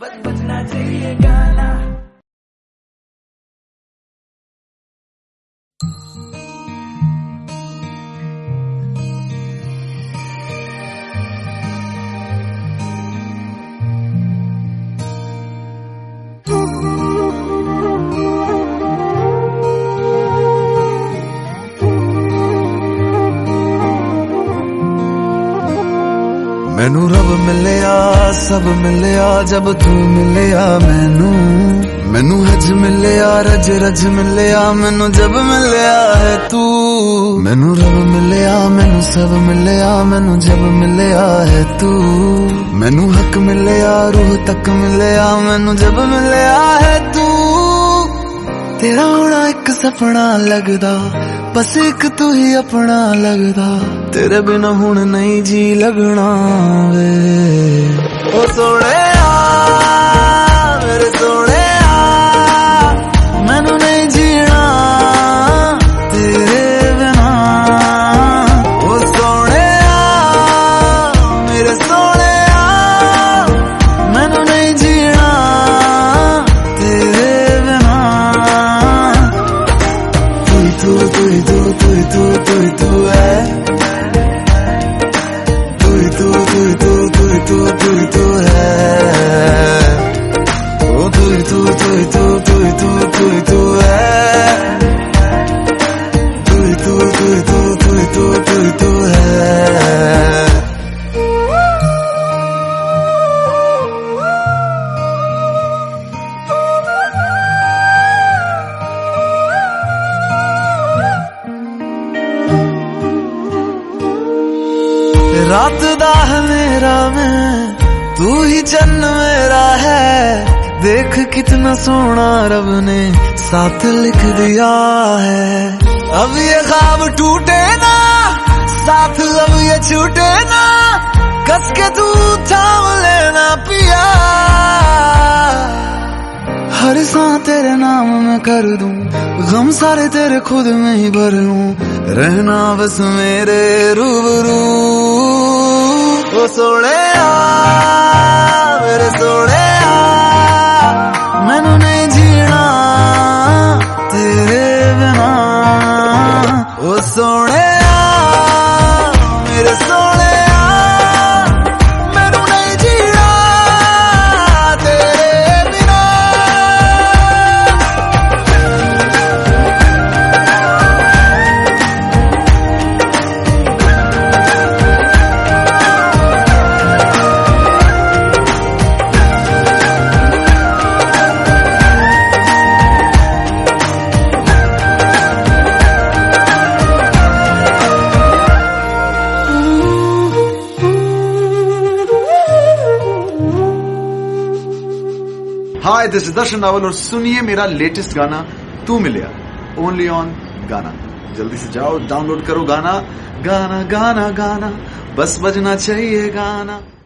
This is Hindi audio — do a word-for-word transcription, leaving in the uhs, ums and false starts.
बस बजना चाहिए गाना। मैनू रब मिलिया सब मिलिया जब तू मिलिया मैनू मैनू हज मिलिया रज रज मिलिया मैनू जब मिलिया है तू। मैनू रब मिलिया मैनू सब मिलिया मैनू जब मिलिया है तू। मैनू हक मिलिया रूह तक मिलिया मैनू जब मिलिया है तू। तेरा होना एक सपना लगदा बस एक तू ही अपना लगदा। तेरे बिना हुण नहीं जी लगना वे ओ सोने मेरे सोने मैनू नहीं जीना तेरे बिना। ओ सोने मेरे सोने मैनू नहीं जीना तेरे बिना। तू तू तू तू तू तू तू है तू तू तू तू तू तू तू है ओ तू तू तू तू तू तू तू तू है तू तू तू तू तू तू तू है। रात दा मेरा मैं तू ही जन्म मेरा है। देख कितना सोना रब ने साथ लिख दिया है। अब ये ख्वाब टूटे ना साथ अब ये छूटे ना। कस के तू थाम लेना पिया। हर सांस तेरे नाम में कर दूं गम सारे तेरे खुद में ही भर लूं। रहना बस मेरे रूबरू ओ सोने मेरे सोने मैनू नहीं जीना तेरे बिना। ओ सोने मेरे सोने मैनू नहीं जीना तेरे बिना। Hi this is Darshan Raval और सुनिए मेरा लेटेस्ट गाना तू मिलिया ओनली ऑन गाना। जल्दी से जाओ डाउनलोड करो गाना गाना गाना गाना बस बजना चाहिए गाना।